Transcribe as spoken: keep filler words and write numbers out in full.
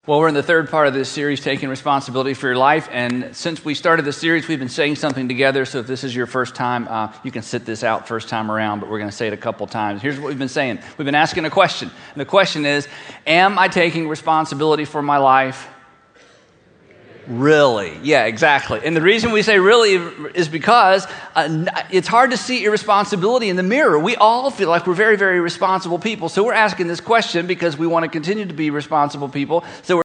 Well, we're in the third part of this series, Taking Responsibility for Your Life, and since we started the series, we've been saying something together, so if this is your first time, uh, you can sit this out first time around, but we're going to say it a couple times. Here's what we've been saying. We've been asking a question, and the question is, am I taking responsibility for my life? Really? Yeah, exactly. And the reason we say really is because uh, it's hard to see irresponsibility in the mirror. We all feel like we're very, very responsible people, so we're asking this question because we want to continue to be responsible people, so we're